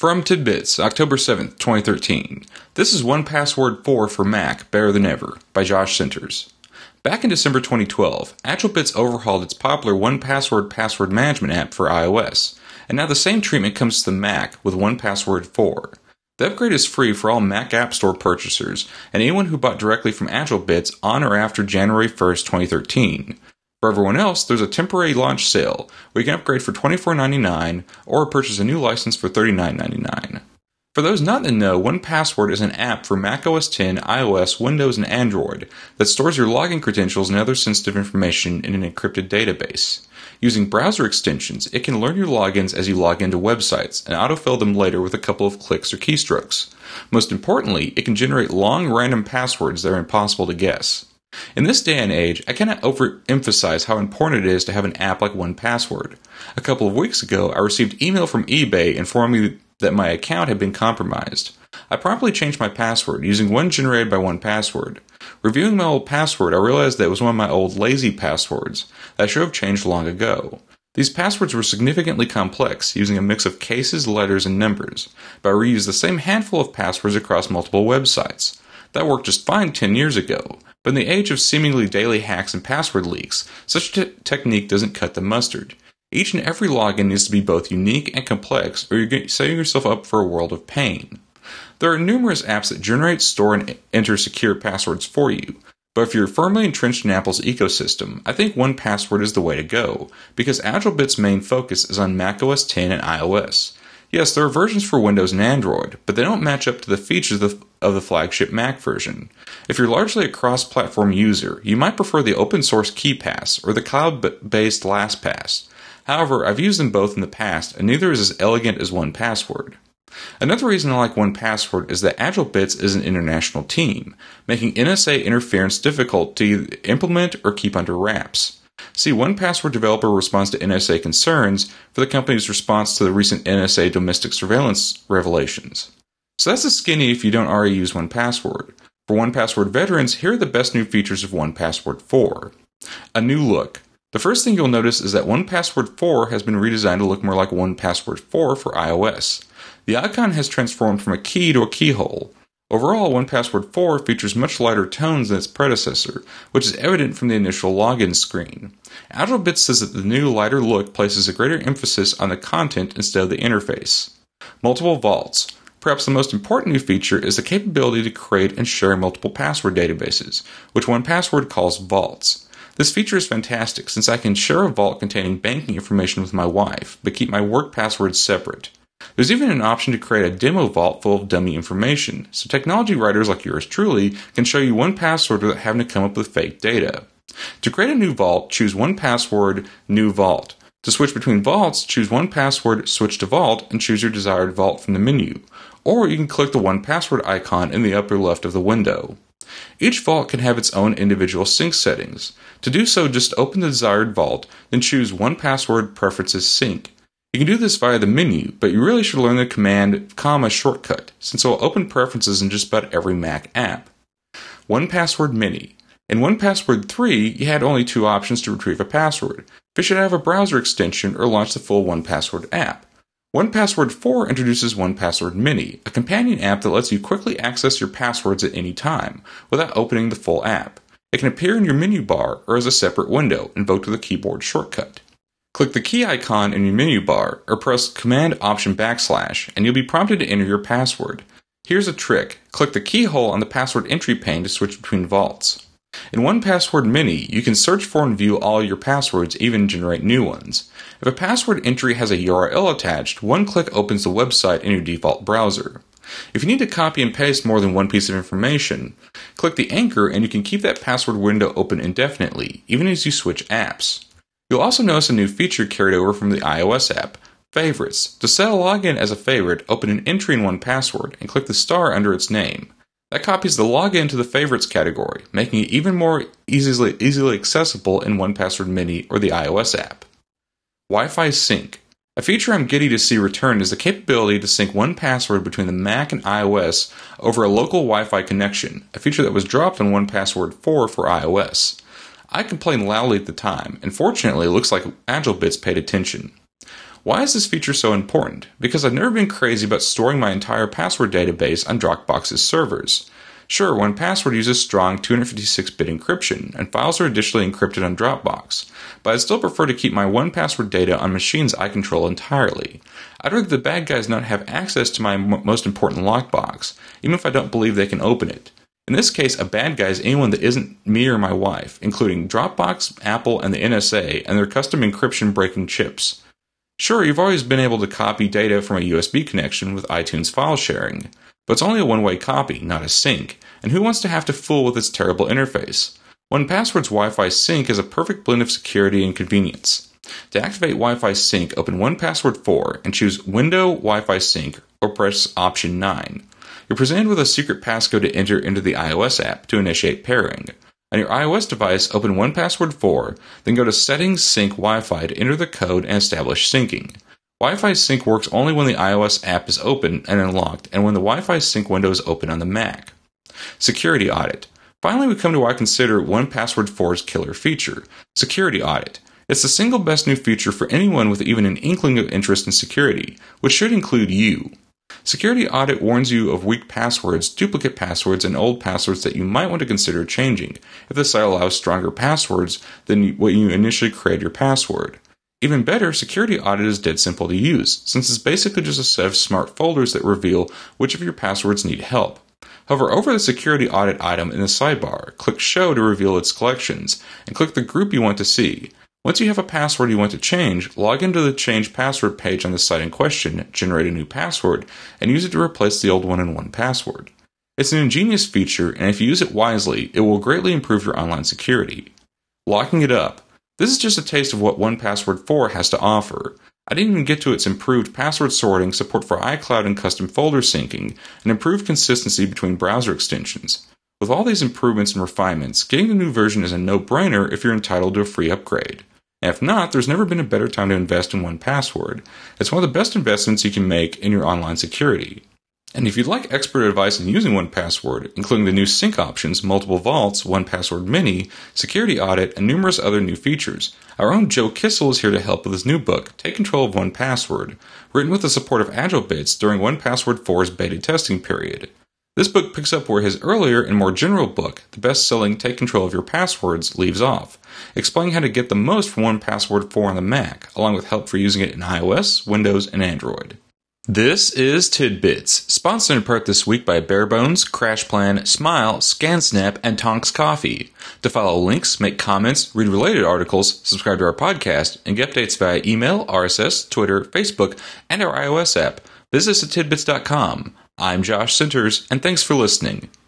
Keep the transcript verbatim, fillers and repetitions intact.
From Tidbits, October seventh, twenty thirteen. This is one Password four for Mac, Better Than Ever, by Josh Centers. Back in December twenty twelve, AgileBits overhauled its popular one Password password management app for iOS, and now the same treatment comes to the Mac with one Password four. The upgrade is free for all Mac App Store purchasers and anyone who bought directly from AgileBits on or after January first, twenty thirteen. For everyone else, there's a temporary launch sale where you can upgrade for twenty-four ninety-nine or purchase a new license for thirty-nine ninety-nine. For those not in the know, one Password is an app for Mac O S X, iOS, Windows, and Android that stores your login credentials and other sensitive information in an encrypted database. Using browser extensions, it can learn your logins as you log into websites and autofill them later with a couple of clicks or keystrokes. Most importantly, it can generate long random passwords that are impossible to guess. In this day and age, I cannot overemphasize how important it is to have an app like one Password. A couple of weeks ago, I received email from eBay informing me that my account had been compromised. I promptly changed my password using one generated by one Password. Reviewing my old password, I realized that it was one of my old lazy passwords that I should have changed long ago. These passwords were significantly complex, using a mix of cases, letters, and numbers, but I reused the same handful of passwords across multiple websites. That worked just fine ten years ago. But in the age of seemingly daily hacks and password leaks, such a t- technique doesn't cut the mustard. Each and every login needs to be both unique and complex, or you're setting yourself up for a world of pain. There are numerous apps that generate, store, and enter secure passwords for you, but if you're firmly entrenched in Apple's ecosystem, I think one Password is the way to go, because AgileBits' main focus is on Mac O S X and iOS. Yes, there are versions for Windows and Android, but they don't match up to the features of the, of the flagship Mac version. If you're largely a cross-platform user, you might prefer the open-source KeePass or the cloud-based LastPass. However, I've used them both in the past, and neither is as elegant as one Password. Another reason I like one Password is that AgileBits is an international team, making N S A interference difficult to either implement or keep under wraps. See, one Password developer responds to N S A concerns for the company's response to the recent N S A domestic surveillance revelations. So that's a skinny if you don't already use one Password. For one Password veterans, here are the best new features of one Password four. A new look. The first thing you'll notice is that one Password four has been redesigned to look more like one Password four for iOS. The icon has transformed from a key to a keyhole. Overall, one Password four features much lighter tones than its predecessor, which is evident from the initial login screen. AgileBits says that the new, lighter look places a greater emphasis on the content instead of the interface. Multiple vaults. Perhaps the most important new feature is the capability to create and share multiple password databases, which one Password calls vaults. This feature is fantastic since I can share a vault containing banking information with my wife, but keep my work passwords separate. There's even an option to create a demo vault full of dummy information, so technology writers like yours truly can show you one Password without having to come up with fake data. To create a new vault, choose one Password, New Vault. To switch between vaults, choose one Password, Switch to Vault, and choose your desired vault from the menu. Or you can click the one Password icon in the upper left of the window. Each vault can have its own individual sync settings. To do so, just open the desired vault, then choose one Password Preferences Sync. You can do this via the menu, but you really should learn the command comma shortcut, since it will open preferences in just about every Mac app. one Password Mini. In one Password three, you had only two options to retrieve a password. Fish it out of a browser extension or launch the full one Password app. one Password four introduces one Password Mini, a companion app that lets you quickly access your passwords at any time, without opening the full app. It can appear in your menu bar or as a separate window, invoked with a keyboard shortcut. Click the key icon in your menu bar, or press Command Option backslash, and you'll be prompted to enter your password. Here's a trick. Click the keyhole on the password entry pane to switch between vaults. In one Password Mini, you can search for and view all your passwords, even generate new ones. If a password entry has a U R L attached, one click opens the website in your default browser. If you need to copy and paste more than one piece of information, click the anchor and you can keep that password window open indefinitely, even as you switch apps. You'll also notice a new feature carried over from the iOS app, Favorites. To set a login as a favorite, open an entry in one Password and click the star under its name. That copies the login to the Favorites category, making it even more easily, easily accessible in one Password Mini or the iOS app. Wi-Fi Sync. A feature I'm giddy to see return is the capability to sync one Password between the Mac and iOS over a local Wi-Fi connection, a feature that was dropped on one Password four for iOS. I complained loudly at the time, and fortunately it looks like AgileBits paid attention. Why is this feature so important? Because I've never been crazy about storing my entire password database on Dropbox's servers. Sure, one password uses strong two fifty-six bit encryption, and files are additionally encrypted on Dropbox, but I'd still prefer to keep my one password data on machines I control entirely. I'd rather the bad guys not have access to my m- most important lockbox, even if I don't believe they can open it. In this case, a bad guy is anyone that isn't me or my wife, including Dropbox, Apple, and the N S A, and their custom encryption breaking chips. Sure, you've always been able to copy data from a U S B connection with iTunes file sharing, but it's only a one-way copy, not a sync, and who wants to have to fool with its terrible interface? one Password's Wi-Fi Sync is a perfect blend of security and convenience. To activate Wi-Fi Sync, open one Password four and choose Window Wi-Fi Sync or press Option nine. You're presented with a secret passcode to enter into the iOS app to initiate pairing. On your iOS device, open one Password four, then go to Settings Sync Wi-Fi to enter the code and establish syncing. Wi-Fi Sync works only when the iOS app is open and unlocked, and when the Wi-Fi Sync window is open on the Mac. Security Audit. Finally, we come to what I consider one Password four's killer feature, Security Audit. It's the single best new feature for anyone with even an inkling of interest in security, which should include you. Security Audit warns you of weak passwords, duplicate passwords, and old passwords that you might want to consider changing, if the site allows stronger passwords than what you initially created your password. Even better, Security Audit is dead simple to use, since it's basically just a set of smart folders that reveal which of your passwords need help. Hover over the Security Audit item in the sidebar, click Show to reveal its collections, and click the group you want to see. Once you have a password you want to change, log into the Change Password page on the site in question, generate a new password, and use it to replace the old one in one Password. It's an ingenious feature, and if you use it wisely, it will greatly improve your online security. Locking it up. This is just a taste of what one Password four has to offer. I didn't even get to its improved password sorting, support for iCloud and custom folder syncing, and improved consistency between browser extensions. With all these improvements and refinements, getting the new version is a no-brainer if you're entitled to a free upgrade. And if not, there's never been a better time to invest in one Password. It's one of the best investments you can make in your online security. And if you'd like expert advice in using one Password, including the new sync options, multiple vaults, one Password Mini, Security Audit, and numerous other new features, our own Joe Kissel is here to help with his new book, Take Control of one Password, written with the support of AgileBits during one Password four's beta testing period. This book picks up where his earlier and more general book, the best-selling Take Control of Your Passwords, leaves off, explaining how to get the most from one Password four on the Mac, along with help for using it in iOS, Windows, and Android. This is Tidbits, sponsored in part this week by Barebones, CrashPlan, Smile, ScanSnap, and Tonks Coffee. To follow links, make comments, read related articles, subscribe to our podcast, and get updates via email, R S S, Twitter, Facebook, and our iOS app, visit us at tidbits dot com. I'm Josh Centers, and thanks for listening.